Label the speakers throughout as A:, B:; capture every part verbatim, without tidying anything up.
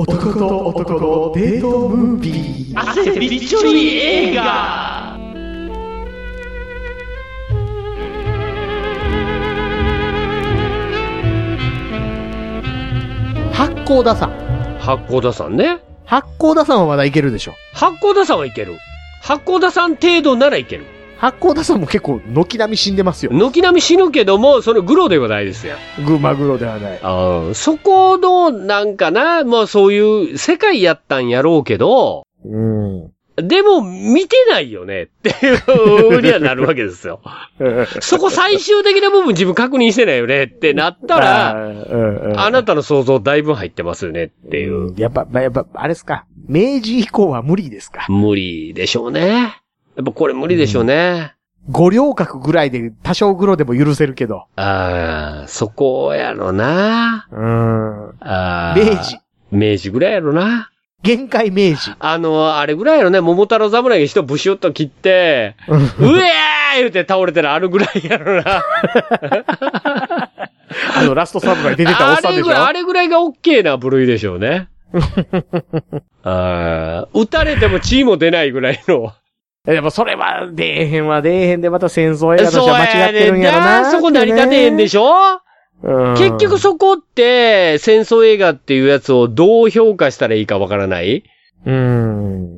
A: 男と男のデートムービー。
B: 汗びっちょり映画。
A: 八甲田山。
B: 八甲田山ね。
A: 八甲田山はまだいけるでしょ。
B: 八甲田山はいける。八甲田山程度ならいける。
A: 八甲田山も結構軒並み死んでますよ。
B: 軒並み死ぬけども、そのグロではないですよ。
A: グマグロではない。
B: あそこの、なんかな、まあそういう世界やったんやろうけど、
A: うん。
B: でも見てないよねっていうふうにはなるわけですよ。そこ最終的な部分自分確認してないよねってなったら、あ, あなたの想像だいぶ入ってますよねっていう。
A: やっぱ、やっぱ、あれですか。明治以降は無理ですか。
B: 無理でしょうね。やっぱこれ無理でしょうね。
A: うん、五稜郭ぐらいで多少グロでも許せるけど。
B: ああ、そこやろな。
A: うん。
B: あ
A: 明治。
B: 明治ぐらいやろな。
A: 限界明治。
B: あの、あれぐらいやろね。桃太郎侍が人ブシュッと切って、うえー言うて倒れてるあるぐらいやろな。
A: あの、ラスト侍出てたおっさんでしょ。
B: あれぐらいがオッケーな部類でしょうね。あ撃たれても血も出ないぐらいの。
A: でもそれは出えへんは出えへんでまた戦争映画としては間違ってるんやろな。
B: そこ成り立てへんでしょ、うん、結局そこって戦争映画っていうやつをどう評価したらいいかわからないうん。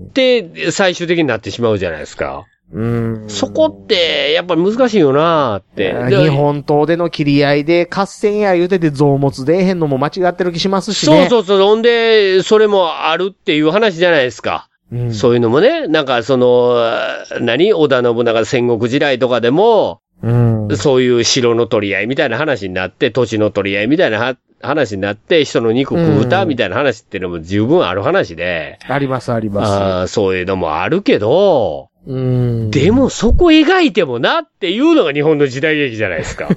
B: で、最終的になってしまうじゃないですか。うん。そこってやっぱり難しいよなーって。
A: 日本刀での切り合いで合戦や言うてて増物出えへんのも間違ってる気しますしね。
B: そうそうそう。ほんで、それもあるっていう話じゃないですか。うん、そういうのもね、なんかその、何織田信長戦国時代とかでも、うん、そういう城の取り合いみたいな話になって、土地の取り合いみたいな話になって、人の肉食うたみたいな話っていうのも十分ある話で。
A: ありますあります。
B: あそういうのもあるけど、うん、でもそこ描いてもなっていうのが日本の時代劇じゃないですか。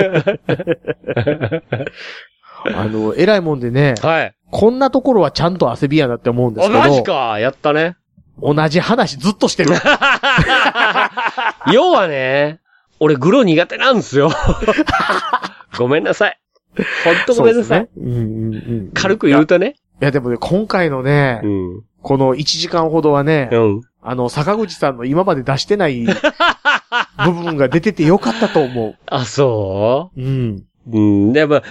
A: あの、偉いもんでね。
B: はい。
A: こんなところはちゃんと汗びやなって思うんですけど。
B: マジか、やったね。
A: 同じ話ずっとしてる。
B: 要はね、俺グロ苦手なんですよ。ごめんなさい。ほんとごめんなさい。ねうんうんうん、軽く言うとね。
A: いやでもね、今回のね、うん、このいちじかんほどはね、うん、あの、坂口さんの今まで出してない部分が出ててよかったと思う。
B: あ、そううん。うん。でも、だから、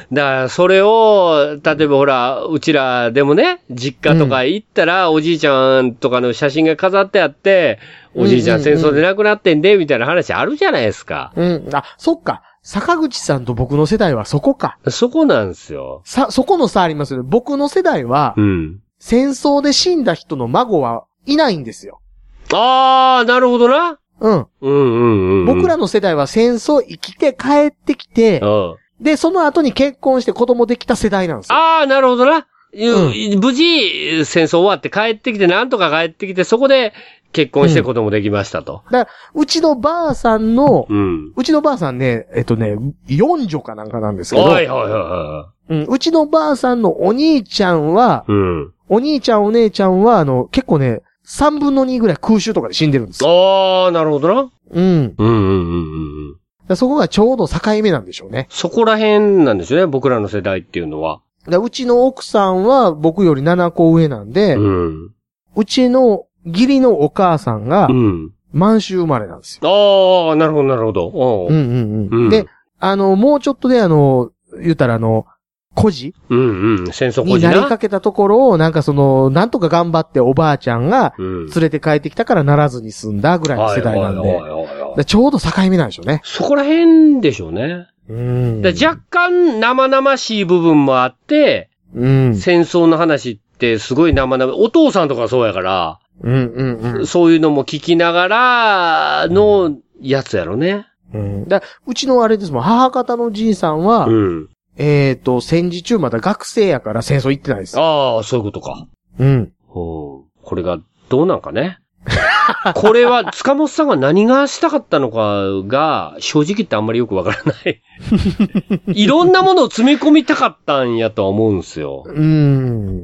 B: それを、例えばほら、うちらでもね、実家とか行ったら、うん、おじいちゃんとかの写真が飾ってあって、おじいちゃん戦争で亡くなってんで、みたいな話あるじゃないですか。
A: うん。あ、そっか。坂口さんと僕の世代はそこか。
B: そこなんですよ。
A: さ、そこの差ありますよね。僕の世代は、うん。戦争で死んだ人の孫はいないんですよ。
B: あー、なるほどな。
A: うん。うんうんうん。僕らの世代は戦争生きて帰ってきて、うん。で、その後に結婚して子供できた世代なんですよ。
B: ああ、なるほどな。うん、無事、戦争終わって帰ってきて、なんとか帰ってきて、そこで結婚して子供できましたと。
A: うん、だから、うちのばあさんの、うん、うちのばあさんね、えっとね、四女かなんかなんですけど、はいはいはい。うん、うちのばあさんのお兄ちゃんは、うん、お兄ちゃんお姉ちゃんは、あの、結構ね、三分の二ぐらい空襲とかで死んでるんですよ。
B: ああ、なるほどな。
A: うん。うんうんうんうん。そこがちょうど境目なんでしょうね。
B: そこら辺なんですよね、僕らの世代っていうのは。
A: うちの奥さんは僕よりななこ上なんで、うん、うちの義理のお母さんが、満州生まれなんですよ。
B: ああ、なるほどなるほど。
A: うんうんうん。で、あの、もうちょっとであの、言ったらあの、孤児
B: うんうん。戦争孤児
A: な。になりかけたところを、なんかその、なんとか頑張っておばあちゃんが、連れて帰ってきたからならずに済んだぐらいの世代なんで。ちょうど境目なんでしょうね。
B: そこら辺でしょうね。うん。若干生々しい部分もあって、うん。戦争の話ってすごい生々、お父さんとかそうやから、うんうんうん。そういうのも聞きながらのやつやろね。
A: うん。だうちのあれですもん、母方のじいさんは、うん。えっと、戦時中まだ学生やから戦争行ってないです。
B: ああ、そういうことか。うん。ほう。これが、どうなんかね。これは、塚本さんが何がしたかったのかが、正直言ってあんまりよくわからない。いろんなものを詰め込みたかったんやとは思うんですよ。うん。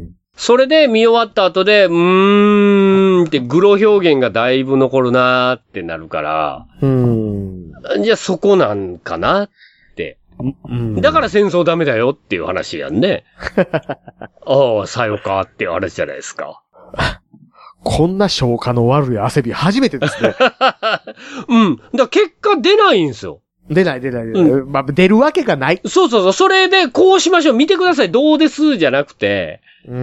B: それで見終わった後で、うーんってグロ表現がだいぶ残るなーってなるから、うん。じゃあそこなんかなって。 うん、だから戦争ダメだよっていう話やんね。ああ、さよかっていう話じゃないですか。
A: こんな消化の悪い汗び初めてですね。
B: うん。だから結果出ないんですよ。
A: 出ない出ない出ない、うん。まあ、出るわけがない。
B: そうそうそう。それでこうしましょう。見てください。どうですじゃなくて。うん。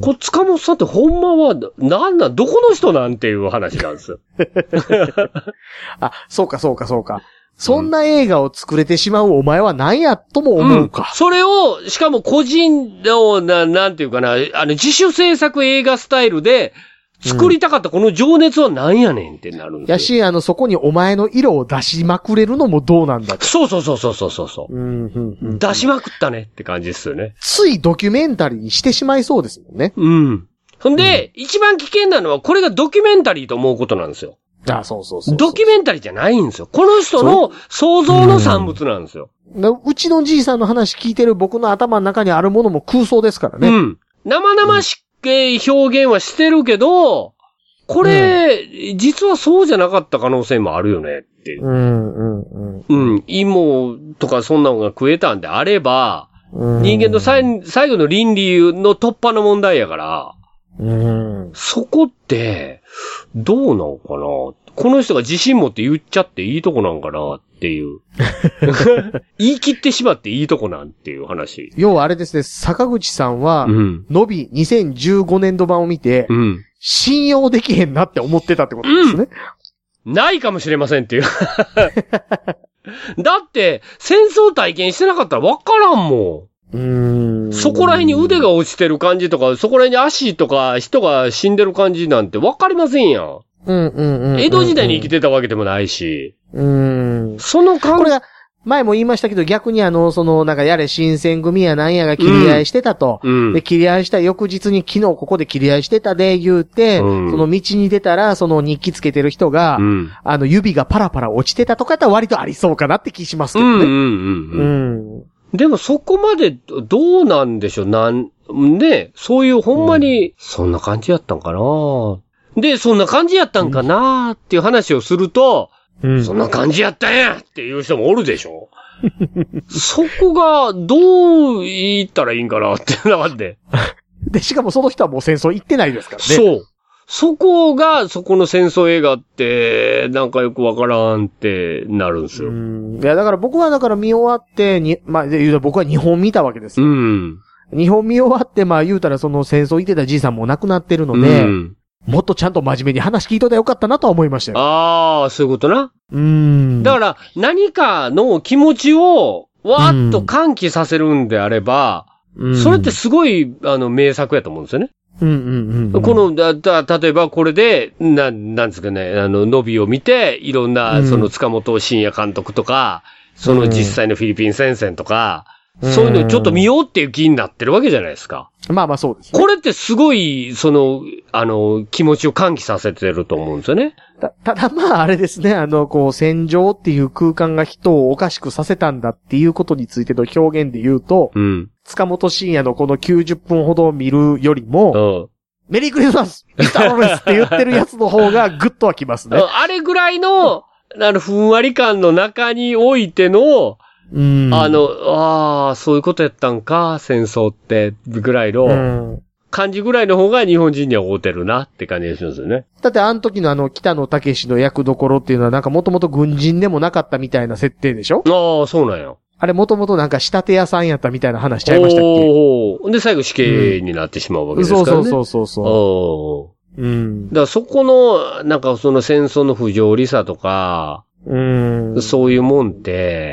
B: こっ塚本さんってほんまは、なんなん、どこの人なんていう話なんですよ。
A: あ、そうかそうかそうか。そんな映画を作れてしまうお前は何やとも思うか。うん、
B: それを、しかも個人の、な、なんていうかな、あの、自主制作映画スタイルで、作りたかったこの情熱は何やねんってなるんですよ。
A: やし、あの、そこにお前の色を出しまくれるのもどうなんだと。
B: そうそうそうそうそうそう、うんうんうん。出しまくったねって感じですよね。
A: ついドキュメンタリーにしてしまいそうですもんね。
B: うん。ほんで、うん、一番危険なのはこれがドキュメンタリーと思うことなんですよ。
A: あ、そうそうそうそう。
B: ドキュメンタリーじゃないんですよ。この人の想像の産物なんですよ。
A: うん、うちのじいさんの話聞いてる僕の頭の中にあるものも空想ですからね。うん。
B: 生々しく表現はしてるけど、これ、うん、実はそうじゃなかった可能性もあるよねっていう。うんうんうん。うん。芋とかそんなのが食えたんであれば、うん、人間の最最後の倫理の突破の問題やから、うん、そこって、どうなのかな、この人が自信持って言っちゃっていいとこなんかなっていう。言い切ってしまっていいとこなんていう話。
A: 要はあれですね、坂口さんは、うん、のびにせんじゅうごねんど版を見て、うん信用できへんなって思ってたってことですね。
B: うん、ないかもしれませんっていう。だって、戦争体験してなかったらわからんもん。うーんそこら辺に腕が落ちてる感じとか、そこら辺に足とか人が死んでる感じなんてわかりませんやん。うんうんうんうんうん、江戸時代に生きてたわけでもないし。うーんその感じ。
A: 前も言いましたけど、逆にあの、その、なんかやれ新選組やなんやが切り合いしてたと。うん、で、切り合いした翌日に昨日ここで切り合いしてたで言うて、うん、その道に出たら、その日記つけてる人が、うん、あの、指がパラパラ落ちてたとかって割とありそうかなって気しますけどね。うんうん
B: うんうん、でもそこまでどうなんでしょうなん、ね、そういうほんまに、そんな感じやったんかな、で、そんな感じやったんかなっていう話をすると、うん、そんな感じやったんやっていう人もおるでしょそこがどう言ったらいいんかなってなって。
A: で、しかもその人はもう戦争行ってないですからね。
B: そう。そこが、そこの戦争映画って、なんかよくわからんってなるんですよ。うん。
A: いや、だから僕はだから見終わって、に、まあ、言うと僕はにほん見たわけですよ。うん。にほん見終わって、まあ言うたらその戦争行ってたじいさんも亡くなってるので、うん。もっとちゃんと真面目に話聞いといたらよかったなとは思いましたよ。
B: ああ、そういうことな。うん。だから、何かの気持ちを、わーっと喚起させるんであれば、うん、それってすごい、あの、名作やと思うんですよね。うんうんうんうん、この、だ、だ、例えばこれで、な、なんですかね、あの、ノビを見て、いろんな、その、塚本慎也監督とか、その実際のフィリピン戦線とか、そういうのをちょっと見ようっていう気になってるわけじゃないですか。
A: まあまあそうですね。
B: これってすごい、その、あの、気持ちを喚起させてると思うんですよね。
A: た、ただまああれですね、あの、こう、戦場っていう空間が人をおかしくさせたんだっていうことについての表現で言うと、うん。塚本慎也のこのきゅうじゅっぷんほど見るよりも、うん。メリークリスマスミスターローレスって言ってるやつの方がグッとはきますね。
B: あれぐらいの、あの、ふんわり感の中においての、うん、あの、ああ、そういうことやったんか、戦争って、ぐらいの、うん、感じぐらいの方が日本人には合うてるなって感じがしますよね。
A: だってあの時のあの、北野武の役どころっていうのはなんかもともと軍人でもなかったみたいな設定でしょ？
B: ああ、そうなんや。
A: あれもともとなんか仕立て屋さんやったみたいな話しちゃいましたっけ？
B: おー。で、最後死刑になってしまうわけですからね。うん、
A: そうそうそうそう。お
B: ー。うん。だからそこの、なんかその戦争の不条理さとか、うん。そういうもんって、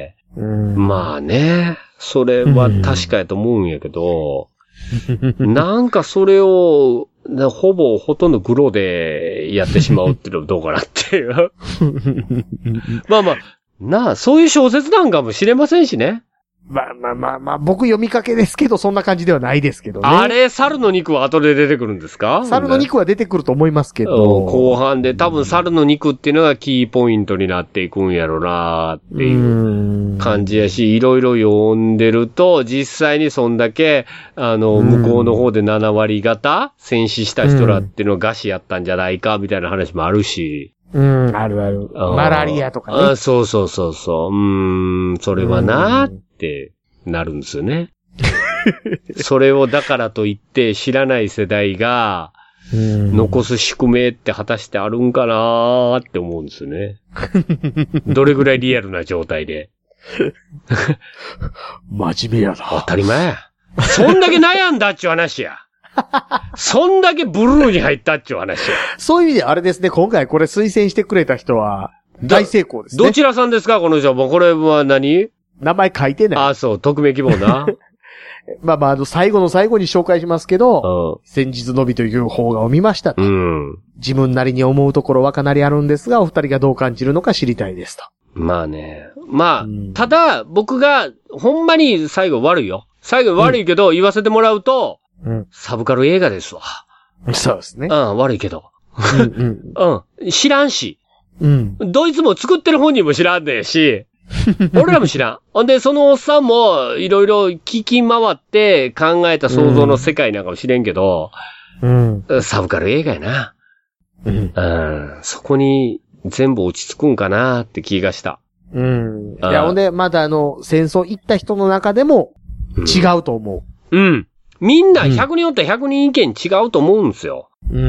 B: うん、まあね、それは確かやと思うんやけど、うん、なんかそれを、ほぼほとんどグロでやってしまうっていうのはどうかなっていう。まあまあ、なあ、そういう小説なんかもしれませんしね。
A: まあまあまあまあ、僕読みかけですけど、そんな感じではないですけどね。
B: あれ、猿の肉は後で出てくるんですか？
A: 猿の肉は出てくると思いますけど。
B: 後半で多分猿の肉っていうのがキーポイントになっていくんやろなっていう感じやし、いろいろ読んでると、実際にそんだけ、あの、向こうの方でななわり方、戦死した人らっていうのが餓死やったんじゃないか、みたいな話もあるし。
A: うん、あるある。マラリアとかね。
B: あ、そうそうそうそう。うーん、それはなーっってなるんですよね。それをだからといって知らない世代が残す宿命って果たしてあるんかなーって思うんですよね。どれぐらいリアルな状態で。
A: 真面目やな。
B: 当たり前や。そんだけ悩んだっちゅう話や。そんだけブルーに入ったっちゅう話や。
A: そういう意味であれですね、今回これ推薦してくれた人は大成功ですね。
B: どちらさんですかこの人。もうこれは何？
A: 名前書いてない。
B: ああ、そう、匿名希望な。
A: まあまあ、あの、最後の最後に紹介しますけど、うん、先日のびという邦画を見ましたと、うん。自分なりに思うところはかなりあるんですが、お二人がどう感じるのか知りたいですと。
B: まあね。まあ、うん、ただ、僕が、ほんまに最後悪いよ。最後悪いけど、言わせてもらうと、うん、サブカル映画ですわ。
A: そうですね。
B: うん、悪いけど。うん、うん、うん。知らんし。うん。ドイツも作ってる本人も知らんねえし。俺らも知らん。ほんで、そのおっさんも、いろいろ聞き回って考えた想像の世界なんかもしれんけど、うん。サブカル映画やな。うん。うん。そこに全部落ち着くんかなって気がした。
A: うん。いや、ほんで、まだあの、戦争行った人の中でも違うと思
B: う。うん。うん、みんなひゃくにんおったらひゃくにん意見違うと思うんですよ。
A: うん。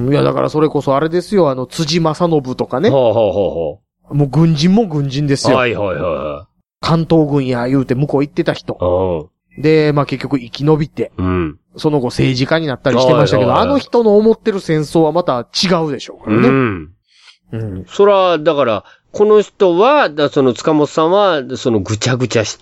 A: いや、だからそれこそあれですよ、あの、辻正信とかね。ほうほうほうほう。もう軍人も軍人ですよ。はいはいはい。関東軍や言うて向こう行ってた人。で、まあ結局生き延びて、うん、その後政治家になったりしてましたけど、あの人の思ってる戦争はまた違うでしょうからね。うん。
B: うん。そら、だから、この人は、だその塚本さんは、そのぐちゃぐちゃした、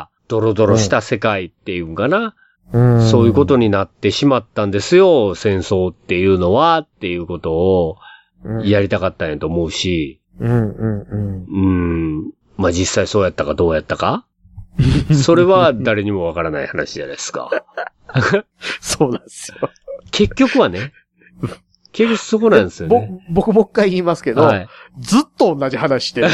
B: ドロドロした世界っていうんかな。うん、そういうことになってしまったんですよ、戦争っていうのは、っていうことを、やりたかったんやと思うし。うんうんうん。うん。まあ、実際そうやったかどうやったかそれは誰にもわからない話じゃないですか。
A: そうなんですよ。
B: 結局はね。結局そこなんですよね。
A: ぼ僕もう一回言いますけど、はい、ずっと同じ話してる。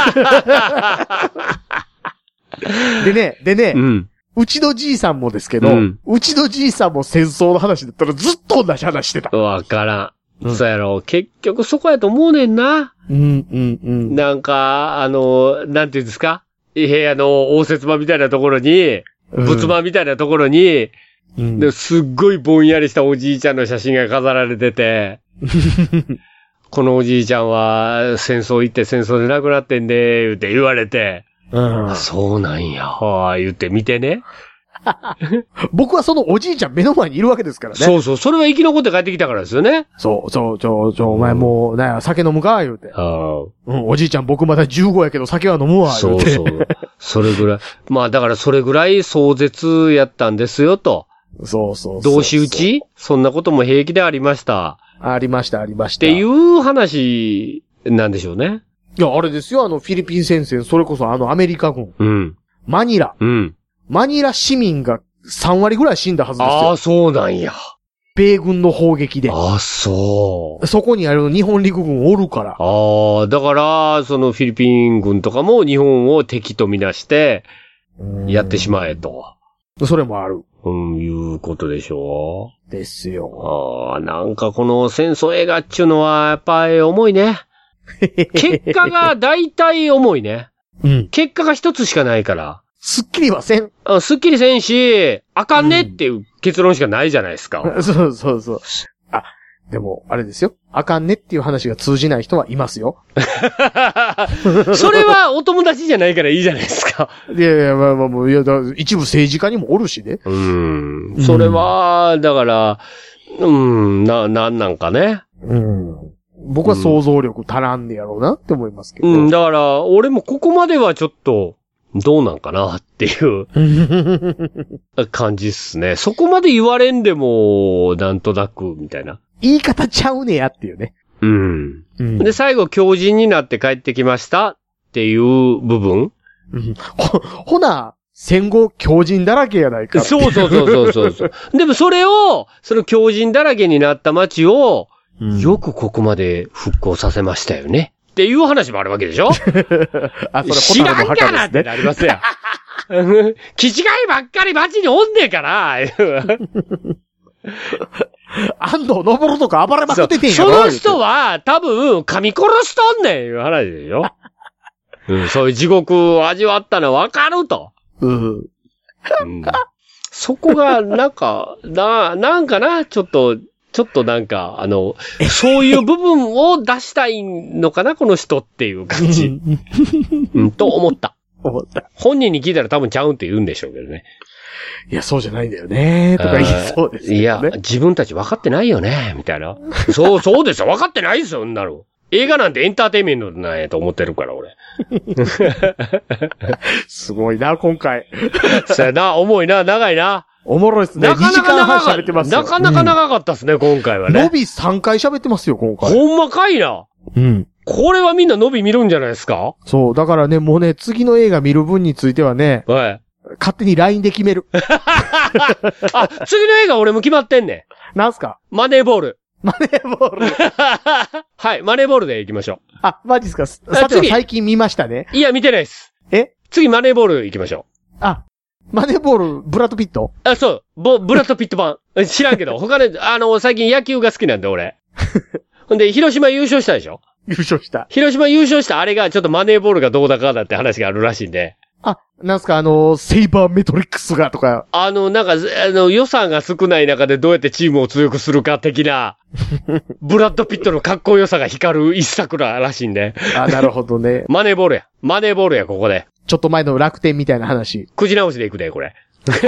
A: でね、でね、うん、うちのじいさんもですけど、うん、うちのじいさんも戦争の話だったらずっと同じ話してた。
B: わからん。うん、そうやろ。結局そこやと思うねんな。うん、うん、うん。なんか、あの、なんていうんですか？部屋の応接間みたいなところに、仏間みたいなところに、うん、ですっごいぼんやりしたおじいちゃんの写真が飾られてて、このおじいちゃんは戦争行って戦争で亡くなってんで、言うて言われて、うん、そうなんや、はぁ、言って見てね。
A: 僕はそのおじいちゃん目の前にいるわけですからね。
B: そうそう、それは生き残って帰ってきたからですよね。
A: そう、そう、ちょ、ちょ、お前もう、なんや、酒飲むか言うて。あうん、おじいちゃん僕まだじゅうごやけど酒は飲むわ、言うて。そうそう。
B: それぐらい。まあだからそれぐらい壮絶やったんですよ、と。
A: そうそうそう。
B: 同士討ち？そんなことも平気でありました。
A: ありました、ありました。
B: っていう話なんでしょうね。
A: いや、あれですよ、あの、フィリピン戦線、それこそあの、アメリカ軍。うん。マニラ。うん。マニラ市民がさんわりぐらい死んだはずですよ。
B: ああ、そうなんや。
A: 米軍の砲撃で。
B: ああ、そう。
A: そこにある日本陸軍おるから。
B: ああ、だから、そのフィリピン軍とかも日本を敵とみなして、やってしまえと。
A: それもある。
B: うん、いうことでしょ
A: う。ですよ。
B: ああ、なんかこの戦争映画っちゅうのは、やっぱり重いね。結果が大体重いね。うん。結果が一つしかないから。
A: すっきりはせん。
B: あ、すっきりせんし、あかんねっていう結論しかないじゃないですか。
A: うん、そうそうそう。あ、でも、あれですよ。あかんねっていう話が通じない人はいますよ。
B: それはお友達じゃないからいいじゃないですか。
A: いやいや、まあまあもう、いや、だ一部政治家にもおるしね。
B: うん。それは、だから、うん、な、なんなんかね。うん。
A: 僕は想像力足らんねやろうなって思いますけど。
B: うん、だから、俺もここまではちょっと、どうなんかなっていう感じっすね。そこまで言われんでも、なんとなく、みたいな。
A: 言い方ちゃうねやっていうね。
B: うん。うん、で、最後、強靭になって帰ってきましたっていう部分。
A: うん、ほ、ほな、戦後強靭だらけやないか。
B: そうそうそうそうそう。でもそれを、その強靭だらけになった街を、うん、よくここまで復興させましたよね。っていう話もあるわけでしょあ、それ知らんかなってなりますよ。気違いばっかり街におんねえから。
A: 安藤登とか暴れまくっててんや
B: ろ。その人は多分噛み殺しとんねんいう話でしょ、うん。そういう地獄を味わったのはわかると。
A: うん。うん。
B: そこが、なんか、な、なんかな、ちょっと、ちょっとなんか、あの、そういう部分を出したいのかな、この人っていう感じ。うん、と思った。
A: 思った。
B: 本人に聞いたら多分ちゃうんって言うんでしょうけどね。
A: いや、そうじゃないんだよね、とか言いそうですよね。
B: いや、自分たち分かってないよね、みたいな。そう、そうですよ、分かってないですよ、んなの。映画なんてエンターテインメントなんやと思ってるから、俺。
A: すごいな、今回。
B: そうやな、重いな、長いな。
A: おもろいっすね。なかなか長かった。喋ってますよ。
B: なかなか長かったっすね、うん、今回はね。
A: 伸びさんかい喋ってますよ、今回。
B: ほんまかいな。
A: うん。
B: これはみんな伸び見るんじゃないですか？
A: そう。だからね、もうね、次の映画見る分についてはね。
B: はい。
A: 勝手に ライン で決める。
B: あ、次の映画俺も決まってんね
A: ん。なんすか？
B: マネーボール。
A: マネーボール。
B: はい、マネーボールで行きましょう。
A: あ、マジっすか？さては最近見ましたね。
B: いや、見てないっす。
A: え？
B: 次マネーボール行きましょ
A: う。あ、マネーボール、ブラッドピット？
B: あ、そう。ボ、ブラッドピット版。知らんけど、他で、あの、最近野球が好きなんで、俺。ほんで、広島優勝したでしょ？
A: 優勝した。
B: 広島優勝したあれが、ちょっとマネーボールがどうだかだって話があるらしいんで。
A: あ、なんすか、あの、セイバーメトリックスがとか。
B: あの、なんか、あの、予算が少ない中でどうやってチームを強くするか的な、ブラッドピットのかっこよさが光る一作らしいんで。
A: あ、なるほどね。
B: マネーボールや。マネーボールや、ここで。
A: ちょっと前の楽天みたいな話。
B: くじ直しでいくで、これ。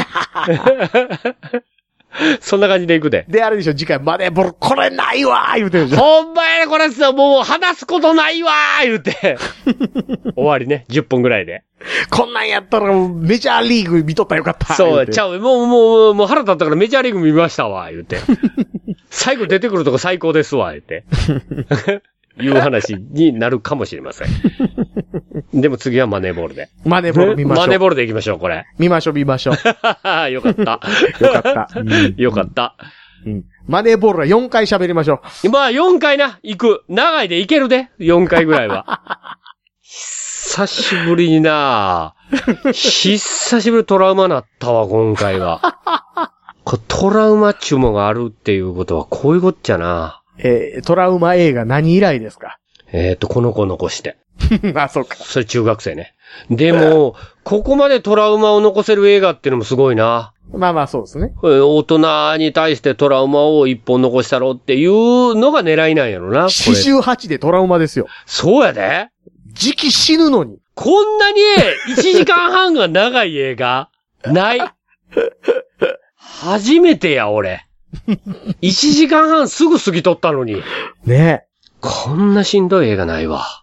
B: そんな感じでいくで。
A: で、あれでしょ、次回マネーボール、これないわー言うてるでしょ。
B: ほんまやね、これさ、もう話すことないわー言うて。終わりね、じゅっぷんぐらいで。
A: こんなんやったらメジャーリーグ見とったらよかった。
B: そう、ちゃう、もう、もう、もう腹立ったからメジャーリーグ見ましたわ、言うて。最後出てくるとこ最高ですわ、言うて。いう話になるかもしれません。でも次はマネーボールで。
A: マネーボール見ましょう。
B: マネーボールで行きましょう、これ。
A: 見ましょう、見ましょう。
B: よかった。
A: よかった。うん、
B: よかった、
A: うん。マネーボールはよんかい喋りましょ
B: う。まあよんかいな、行く。長いで行けるで。よんかいぐらいは。久しぶりにな久しぶりトラウマなったわ、今回は。トラウマっちゅうもんがあるっていうことはこういうことじゃな。
A: えー、トラウマ映画何以来ですか？
B: えっと、この子残して。
A: あ、そうか。
B: それ中学生ね。でも、ここまでトラウマを残せる映画っていうのもすごいな。
A: まあまあそうですね。
B: 大人に対してトラウマを一本残したろっていうのが狙いなんやろな。
A: よんじゅうはちでトラウマですよ。
B: そうやで。
A: 時期死ぬのに。
B: こんなにいちじかんはんが長い映画ない。初めてや、俺。いちじかんはんすぐ過ぎとったのに。
A: ねえ。
B: こんなしんどい映画ないわ。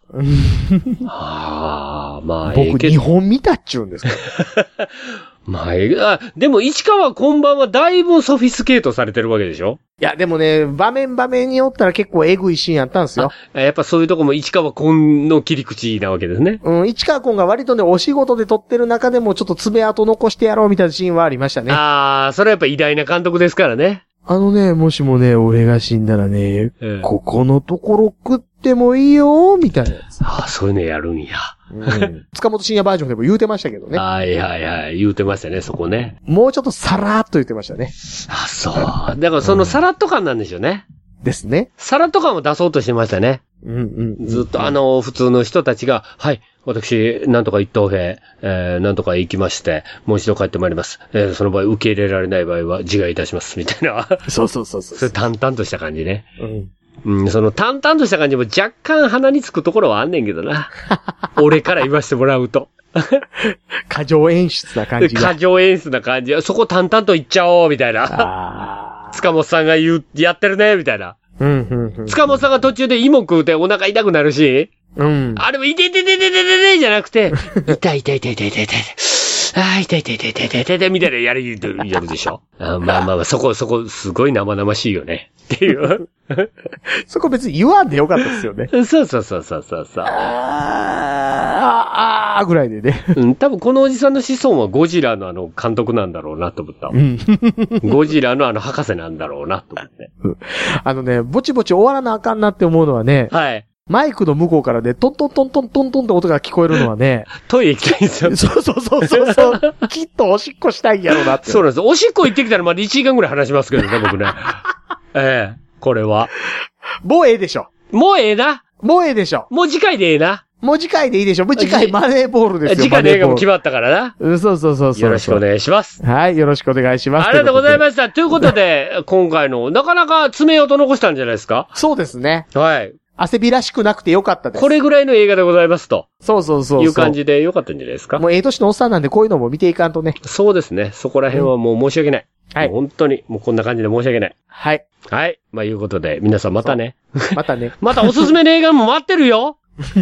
B: ああ、まあ、
A: 僕にほん見たっちゅうんですか。
B: まあ、えあ、でも市川こんばんはだいぶソフィスケートされてるわけでしょ？
A: いや、でもね、場面場面によったら結構エグいシーンやったんですよ。
B: やっぱそういうとこも市川こんの切り口なわけですね。
A: うん、市川こんが割とね、お仕事で撮ってる中でもちょっと爪痕残してやろうみたいなシーンはありましたね。
B: ああ、それはやっぱ偉大な監督ですからね。
A: あのね、もしもね、俺が死んだらね、うん、ここのところ食ってもいいよ、みたいなやつ。
B: ああ、そういうのやるんや。
A: うん。塚本慎也バージョンでも言うてましたけどね。
B: はいはいはい。言うてましたね、そこね。
A: もうちょっとさらーっと言ってましたね。
B: あ、そう。だからそのさらっと感なんでしょうね。
A: うん、ですね。
B: さらっと感を出そうとしてましたね。
A: うんうん、うん。
B: ずっとあの、普通の人たちが、はい、私、なんとか一等兵、えー、なんとか行きまして、もう一度帰ってまいります。えー、その場合受け入れられない場合は自害いたします、みたいな。
A: そうそうそうそう。
B: それ淡々とした感じね。
A: うん。
B: うん、その淡々とした感じも若干鼻につくところはあんねんけどな。俺から言わせてもらうと。
A: 過剰演出な感じが。
B: 過剰演出な感じ。そこ淡々と言っちゃおう、みたいな。
A: あ
B: 塚本さんが言う、やってるね、みたいな。
A: うんうんうん、
B: 塚本さんが途中で芋食うてお腹痛くなるし。
A: うん。
B: あれも、いてててててててじゃなくて、痛い痛い痛い痛い痛い痛い。ああ、痛い痛い痛い痛い痛い痛いみたいなやり、やるでしょ。あまあまあまあ、そこ、そこ、すごい生々しいよね。っていう。
A: そこ別に言わんでよかったですよね。
B: そうそうそうそうそうそう。
A: あー、あー、あーぐらいでね。
B: うん、多分このおじさんの子孫はゴジラのあの監督なんだろうなと思った。うん、ゴジラのあの博士なんだろうなと思って。
A: あのね、ぼちぼち終わらなあかんなって思うのはね。
B: はい。
A: マイクの向こうからね、トントントントントントンって音が聞こえるのはね。
B: トイレ行きたいんですよ。
A: そうそうそうそうそう。きっとおしっこしたいんやろなって。
B: そうなんです。おしっこ行ってきたらまだいちじかんぐらい話しますけどね、僕ね。ええ、これは。
A: もうええでしょ。
B: もうええな。
A: もうええでしょ。
B: もう次回でええな。
A: もう次回でいいでしょ。もう次回マネーボールですよ。
B: 次回の映画も決まったからな。
A: うん、そうそうそうそう。
B: よろしくお願いします。
A: はい、よろしくお願いします。
B: ありがとうございました。ということで、今回の、なかなか爪痕残したんじゃないですか？
A: そうですね。
B: はい。
A: 汗びらしくなくてよかったです。
B: これぐらいの映画でございますと。
A: そうそうそう。
B: いう感じでよかったんじゃないですか？
A: もうええ年のおっさんなんでこういうのも見ていかんとね。
B: そうですね。そこら辺はもう申し訳ない。うん、はい。本当に、もうこんな感じで申し訳ない。
A: はい。
B: はい。まあ、いうことで、皆さんまたね。
A: またね。
B: またおすすめの映画も待ってるよ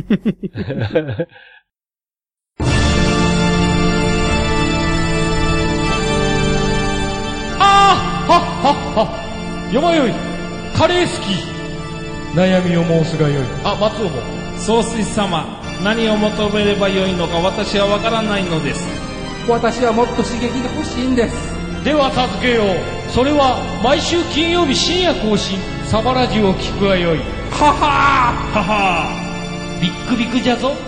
C: あーはっはっはよまよいカレー好き悩みを申すがよい。あ、松尾も
D: 総帥様、何を求めればよいのか私はわからないのです。
E: 私はもっと刺激が欲しいんです。
C: では助けよう。それは毎週金曜日深夜更新サバラジュを聞くがよい。
D: ははーははービックビックじゃぞ。